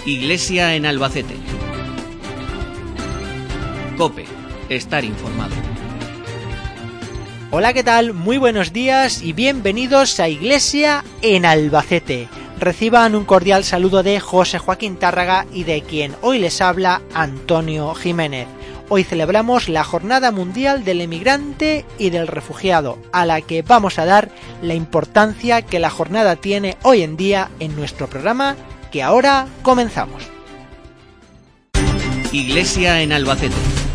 Iglesia en Albacete. COPE. Estar informado. Hola, ¿qué tal? Muy buenos días y bienvenidos a Iglesia en Albacete. Reciban un cordial saludo de José Joaquín Tárraga y de quien hoy les habla Antonio Jiménez. Hoy celebramos la Jornada Mundial del Emigrante y del Refugiado, a la que vamos a dar la importancia que la jornada tiene hoy en día en nuestro programa, que ahora comenzamos. Iglesia en Albacete.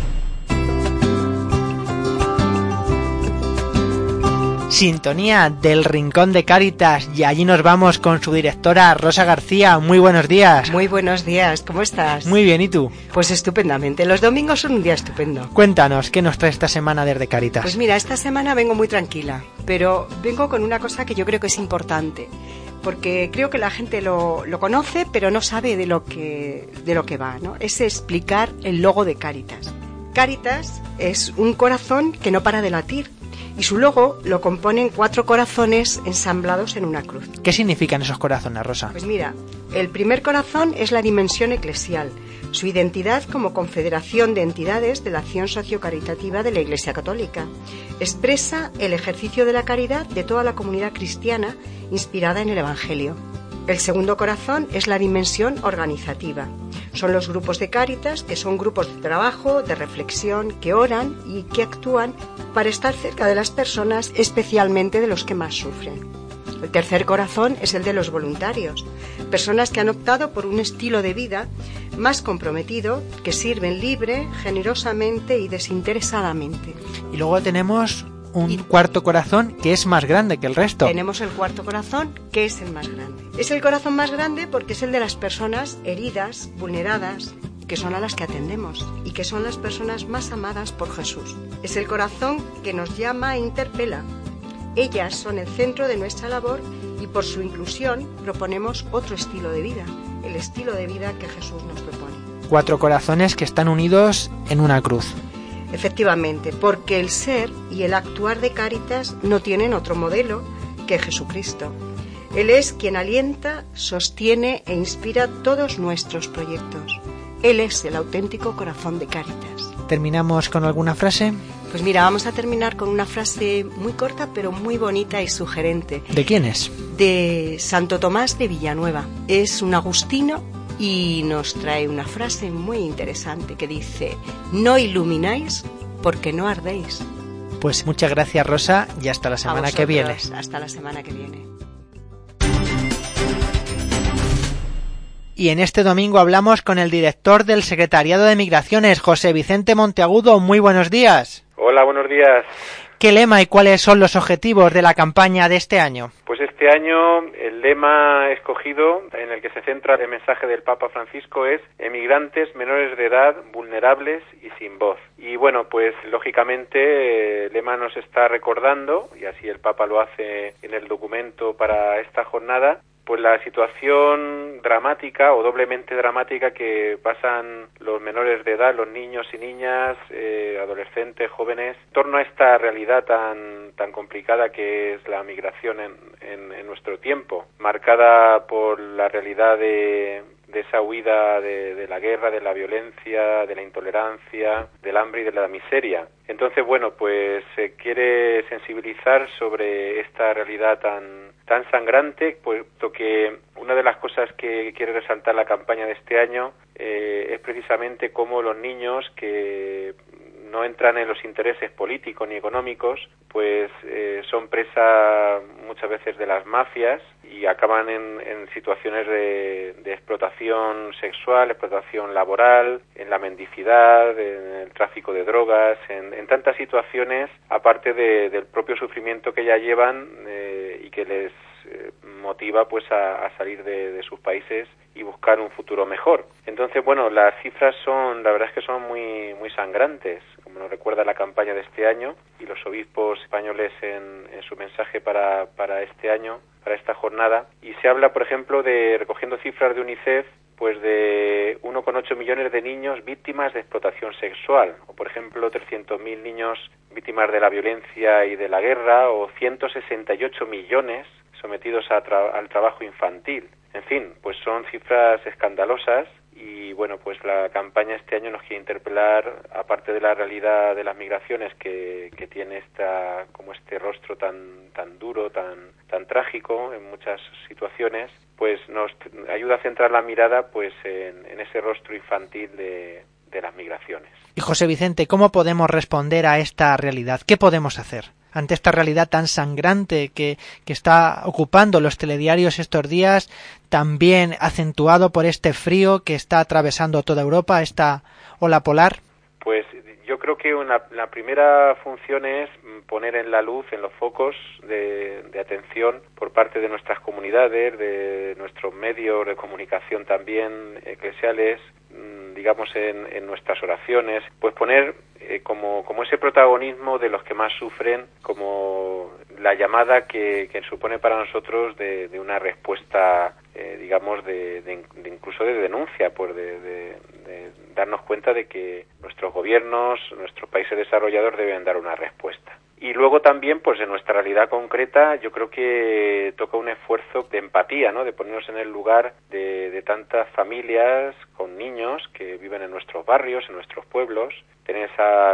Sintonía del Rincón de Cáritas, y allí nos vamos con su directora Rosa García. Muy buenos días. Muy buenos días, ¿cómo estás? Muy bien, ¿y tú? Pues estupendamente, los domingos son un día estupendo. Cuéntanos, ¿qué nos trae esta semana desde Cáritas? Pues mira, esta semana vengo muy tranquila, pero vengo con una cosa que yo creo que es importante, porque creo que la gente lo conoce, pero no sabe de lo que va, ¿no? Es explicar el logo de Cáritas. Cáritas es un corazón que no para de latir, y su logo lo componen 4 corazones ensamblados en una cruz. ¿Qué significan esos corazones, Rosa? Pues mira, el primer corazón es la dimensión eclesial, su identidad como confederación de entidades de la acción sociocaritativa de la Iglesia Católica. Expresa el ejercicio de la caridad de toda la comunidad cristiana inspirada en el Evangelio. El segundo corazón es la dimensión organizativa. Son los grupos de Cáritas, que son grupos de trabajo, de reflexión, que oran y que actúan para estar cerca de las personas, especialmente de los que más sufren. El tercer corazón es el de los voluntarios, personas que han optado por un estilo de vida más comprometido, que sirven libre, generosamente y desinteresadamente. Y luego tenemos un cuarto corazón que es más grande que el resto. Tenemos el cuarto corazón, que es el más grande. Es el corazón más grande porque es el de las personas heridas, vulneradas, que son a las que atendemos y que son las personas más amadas por Jesús. Es el corazón que nos llama e interpela. Ellas son el centro de nuestra labor y por su inclusión proponemos otro estilo de vida, el estilo de vida que Jesús nos propone. 4 corazones que están unidos en una cruz. Efectivamente, porque el ser y el actuar de Cáritas no tienen otro modelo que Jesucristo. Él es quien alienta, sostiene e inspira todos nuestros proyectos. Él es el auténtico corazón de Cáritas. ¿Terminamos con alguna frase? Pues mira, vamos a terminar con una frase muy corta pero muy bonita y sugerente. ¿De quién es? De Santo Tomás de Villanueva. Es un agustino y nos trae una frase muy interesante que dice: no ilumináis porque no ardéis. Pues muchas gracias, Rosa, y hasta la semana que viene. Hasta la semana que viene. Y en este domingo hablamos con el director del Secretariado de Migraciones, José Vicente Monteagudo. Muy buenos días. Hola, buenos días. ¿Qué lema y cuáles son los objetivos de la campaña de este año? Pues este año el lema escogido, en el que se centra el mensaje del Papa Francisco, es emigrantes menores de edad, vulnerables y sin voz. Y bueno, pues lógicamente el lema nos está recordando, y así el Papa lo hace en el documento para esta jornada, pues la situación dramática o doblemente dramática que pasan los menores de edad, los niños y niñas, adolescentes, jóvenes, en torno a esta realidad tan complicada que es la migración en nuestro tiempo, marcada por la realidad de esa huida de la guerra, de la violencia, de la intolerancia, del hambre y de la miseria. Entonces, bueno, pues se quiere sensibilizar sobre esta realidad tan sangrante, puesto que una de las cosas que quiere resaltar la campaña de este año es precisamente cómo los niños que no entran en los intereses políticos ni económicos, pues son presa muchas veces de las mafias y acaban en situaciones de explotación sexual, explotación laboral, en la mendicidad, en el tráfico de drogas, en tantas situaciones, aparte del propio sufrimiento que ya llevan y que les motiva pues a salir de sus países y buscar un futuro mejor. Entonces, bueno, las cifras la verdad es que son muy sangrantes, como nos recuerda la campaña de este año, y los obispos españoles en su mensaje para este año, para esta jornada, y se habla, por ejemplo, recogiendo cifras de UNICEF, pues de 1,8 millones de niños víctimas de explotación sexual, o por ejemplo 300.000 niños víctimas de la violencia y de la guerra, o 168 millones sometidos al trabajo infantil. En fin, pues son cifras escandalosas y bueno, pues la campaña este año nos quiere interpelar, aparte de la realidad de las migraciones que tiene este rostro tan duro, tan trágico en muchas situaciones, pues nos ayuda a centrar la mirada pues en ese rostro infantil de las migraciones. Y José Vicente, ¿cómo podemos responder a esta realidad? ¿Qué podemos hacer ante esta realidad tan sangrante que está ocupando los telediarios estos días, también acentuado por este frío que está atravesando toda Europa, esta ola polar? Pues yo creo que la primera función es poner en la luz, en los focos de atención por parte de nuestras comunidades, de nuestros medios de comunicación también eclesiales, digamos en nuestras oraciones, pues poner como ese protagonismo de los que más sufren, como la llamada que supone para nosotros de una respuesta, digamos, incluso de denuncia, pues de darnos cuenta de que nuestros gobiernos, nuestros países desarrollados deben dar una respuesta. Y luego también, pues en nuestra realidad concreta, yo creo que toca un esfuerzo de empatía, ¿no? De ponernos en el lugar de tantas familias con niños que viven en nuestros barrios, en nuestros pueblos, tener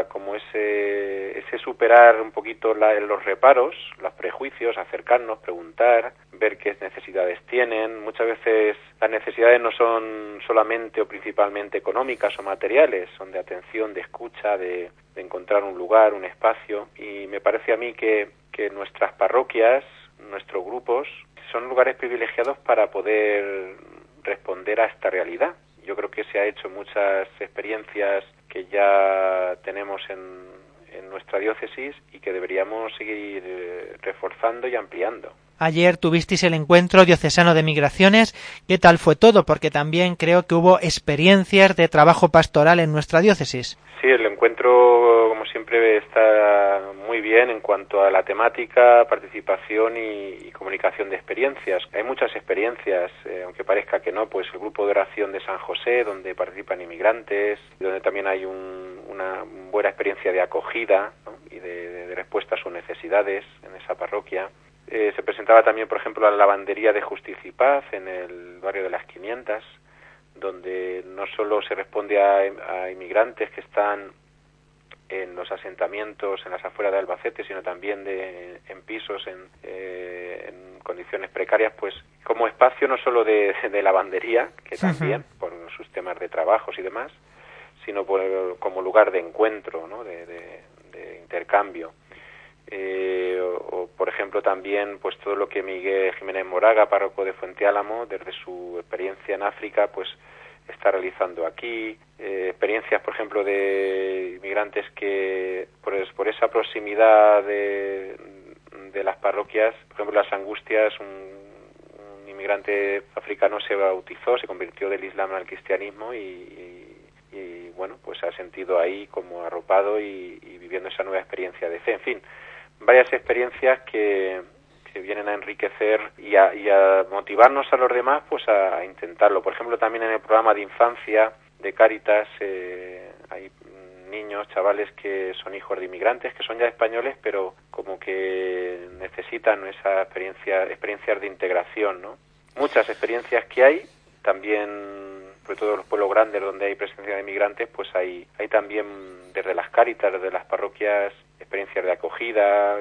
ese superar un poquito los reparos, los prejuicios, acercarnos, preguntar, ver qué necesidades tienen. Muchas veces las necesidades no son solamente o principalmente económicas o materiales, son de atención, de escucha, de encontrar un lugar, un espacio, y me parece a mí que nuestras parroquias, nuestros grupos, son lugares privilegiados para poder responder a esta realidad. Yo creo que se ha hecho muchas experiencias que ya tenemos en nuestra diócesis y que deberíamos seguir reforzando y ampliando. Ayer tuvisteis el encuentro diocesano de migraciones. ¿Qué tal fue todo? Porque también creo que hubo experiencias de trabajo pastoral en nuestra diócesis. Sí, el encuentro, como siempre, está muy bien en cuanto a la temática, participación y comunicación de experiencias. Hay muchas experiencias, aunque parezca que no, pues el grupo de oración de San José, donde participan inmigrantes, donde también hay una buena experiencia de acogida, ¿no? Y de respuesta a sus necesidades en esa parroquia. Se presentaba también, por ejemplo, la lavandería de Justicia y Paz en el barrio de las 500, donde no solo se responde a inmigrantes que están en los asentamientos en las afueras de Albacete, sino también en pisos en condiciones precarias, pues como espacio no solo de lavandería, que también por sus temas de trabajos y demás, sino como lugar de encuentro, ¿no? de intercambio. O por ejemplo también pues todo lo que Miguel Jiménez Moraga, párroco de Fuente Álamo, desde su experiencia en África, pues está realizando aquí, experiencias por ejemplo de inmigrantes que por esa proximidad de las parroquias, por ejemplo Las Angustias, un inmigrante africano se bautizó, se convirtió del Islam al cristianismo y bueno, pues se ha sentido ahí como arropado y viviendo esa nueva experiencia de fe. En fin, varias experiencias que vienen a enriquecer y a motivarnos a los demás pues a intentarlo. Por ejemplo, también en el programa de infancia de Cáritas hay niños, chavales que son hijos de inmigrantes, que son ya españoles, pero como que necesitan esa experiencias de integración, ¿no? Muchas experiencias que hay, también sobre todo en los pueblos grandes donde hay presencia de inmigrantes, pues hay también desde las Cáritas, desde las parroquias, experiencias de acogida,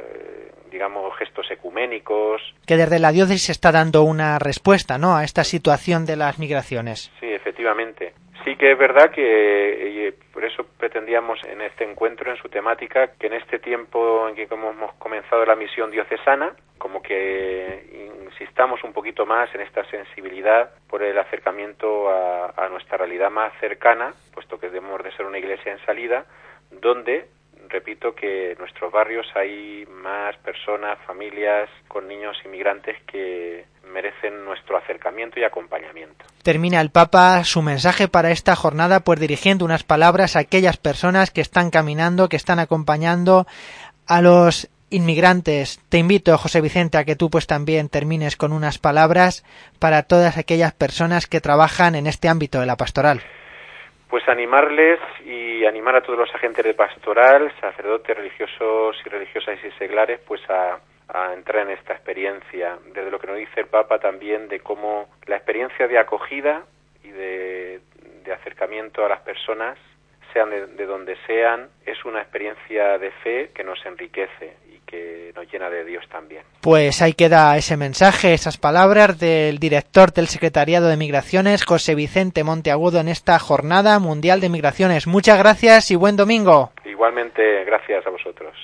digamos gestos ecuménicos. Que desde la diócesis se está dando una respuesta, ¿no?, a esta situación de las migraciones. Sí, efectivamente. Sí que es verdad que por eso pretendíamos en este encuentro, en su temática, que en este tiempo en que hemos comenzado la misión diocesana, como que insistamos un poquito más en esta sensibilidad por el acercamiento a nuestra realidad más cercana, puesto que debemos de ser una iglesia en salida, donde, repito, que en nuestros barrios hay más personas, familias con niños inmigrantes que merecen nuestro acercamiento y acompañamiento. Termina el Papa su mensaje para esta jornada pues dirigiendo unas palabras a aquellas personas que están caminando, que están acompañando a los inmigrantes. Te invito, José Vicente, a que tú pues también termines con unas palabras para todas aquellas personas que trabajan en este ámbito de la pastoral. Pues animarles y animar a todos los agentes de pastoral, sacerdotes, religiosos y religiosas y seglares, pues a a entrar en esta experiencia, desde lo que nos dice el Papa también, de cómo la experiencia de acogida y de acercamiento a las personas, sean de donde sean, es una experiencia de fe que nos enriquece y que nos llena de Dios también. Pues ahí queda ese mensaje, esas palabras del director del Secretariado de Migraciones, José Vicente Monteagudo, en esta Jornada Mundial de Migraciones. Muchas gracias y buen domingo. Igualmente, gracias a vosotros.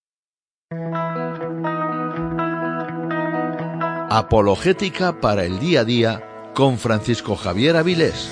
Apologética para el día a día con Francisco Javier Avilés.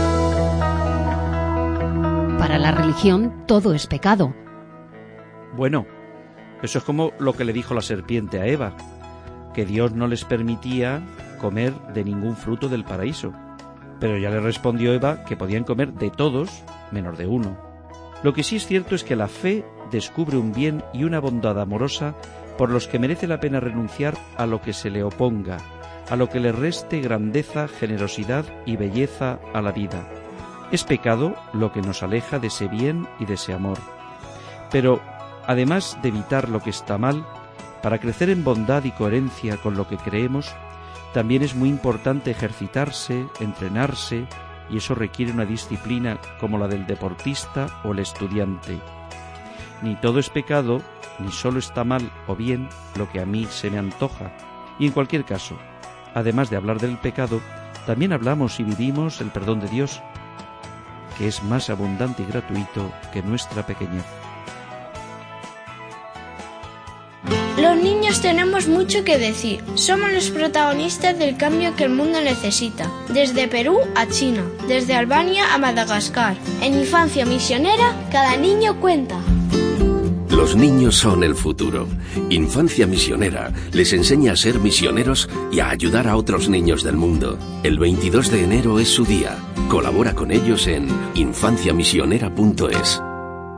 Para la religión todo es pecado. Bueno, eso es como lo que le dijo la serpiente a Eva, que Dios no les permitía comer de ningún fruto del paraíso. Pero ya le respondió Eva que podían comer de todos menos de uno. Lo que sí es cierto es que la fe descubre un bien y una bondad amorosa por los que merece la pena renunciar a lo que se le oponga, a lo que le reste grandeza, generosidad y belleza a la vida. Es pecado lo que nos aleja de ese bien y de ese amor. Pero, además de evitar lo que está mal, para crecer en bondad y coherencia con lo que creemos, también es muy importante ejercitarse, entrenarse, y eso requiere una disciplina como la del deportista o el estudiante. Ni todo es pecado, ni solo está mal o bien lo que a mí se me antoja. Y en cualquier caso, además de hablar del pecado, también hablamos y vivimos el perdón de Dios, que es más abundante y gratuito que nuestra pequeñez. Los niños tenemos mucho que decir. Somos los protagonistas del cambio que el mundo necesita. Desde Perú a China, desde Albania a Madagascar. En Infancia Misionera, cada niño cuenta. Los niños son el futuro. Infancia Misionera les enseña a ser misioneros y a ayudar a otros niños del mundo. El 22 de enero es su día. Colabora con ellos en infanciamisionera.es.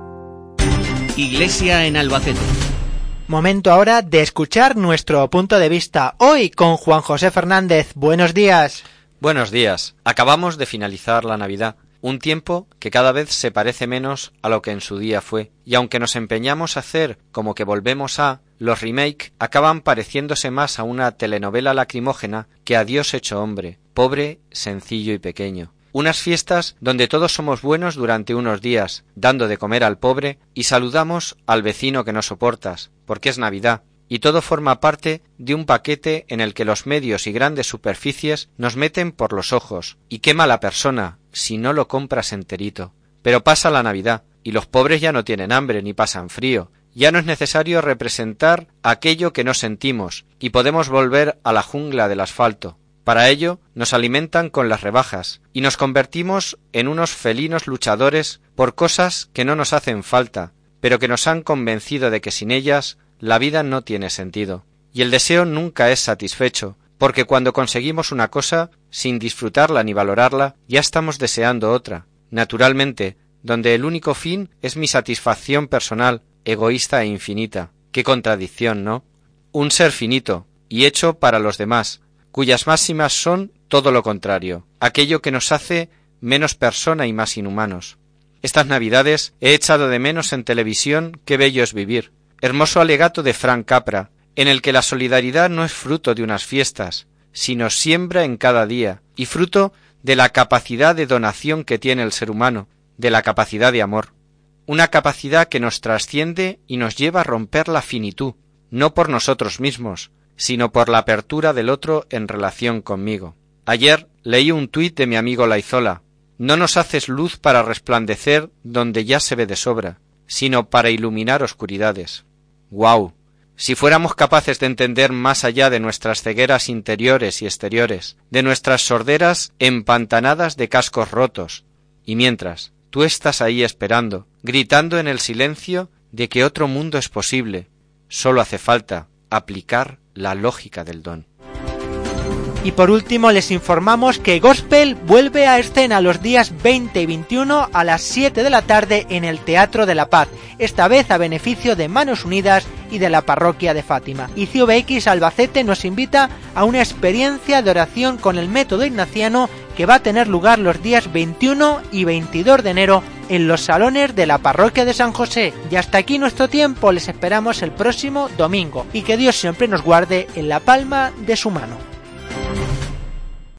Iglesia en Albacete. Momento ahora de escuchar nuestro punto de vista. Hoy con Juan José Fernández. Buenos días. Buenos días. Acabamos de finalizar la Navidad. Un tiempo que cada vez se parece menos a lo que en su día fue, y aunque nos empeñamos a hacer como que volvemos a, los remake acaban pareciéndose más a una telenovela lacrimógena que a Dios hecho hombre, pobre, sencillo y pequeño. Unas fiestas donde todos somos buenos durante unos días, dando de comer al pobre y saludamos al vecino que no soportas, porque es Navidad, y todo forma parte de un paquete en el que los medios y grandes superficies nos meten por los ojos, y qué mala persona si no lo compras enterito. Pero pasa la Navidad, y los pobres ya no tienen hambre ni pasan frío. Ya no es necesario representar aquello que no sentimos, y podemos volver a la jungla del asfalto. Para ello nos alimentan con las rebajas, y nos convertimos en unos felinos luchadores por cosas que no nos hacen falta, pero que nos han convencido de que sin ellas la vida no tiene sentido. Y el deseo nunca es satisfecho, porque cuando conseguimos una cosa, sin disfrutarla ni valorarla, ya estamos deseando otra. Naturalmente, donde el único fin es mi satisfacción personal, egoísta e infinita. Qué contradicción, ¿no? Un ser finito, y hecho para los demás, cuyas máximas son todo lo contrario, aquello que nos hace menos persona y más inhumanos. Estas Navidades he echado de menos en televisión Qué bello es vivir, hermoso alegato de Frank Capra, en el que la solidaridad no es fruto de unas fiestas, sino siembra en cada día, y fruto de la capacidad de donación que tiene el ser humano, de la capacidad de amor. Una capacidad que nos trasciende y nos lleva a romper la finitud, no por nosotros mismos, sino por la apertura del otro en relación conmigo. Ayer leí un tuit de mi amigo Laizola: no nos haces luz para resplandecer donde ya se ve de sobra, sino para iluminar oscuridades. ¡Guau! Si fuéramos capaces de entender más allá de nuestras cegueras interiores y exteriores, de nuestras sorderas empantanadas de cascos rotos, y mientras tú estás ahí esperando, gritando en el silencio de que otro mundo es posible, solo hace falta aplicar la lógica del don. Y por último les informamos que Gospel vuelve a escena los días 20 y 21 a las 7 de la tarde en el Teatro de la Paz, esta vez a beneficio de Manos Unidas y de la Parroquia de Fátima. Y CVX Albacete nos invita a una experiencia de oración con el método ignaciano que va a tener lugar los días 21 y 22 de enero en los salones de la parroquia de San José. Y hasta aquí nuestro tiempo, les esperamos el próximo domingo y que Dios siempre nos guarde en la palma de su mano.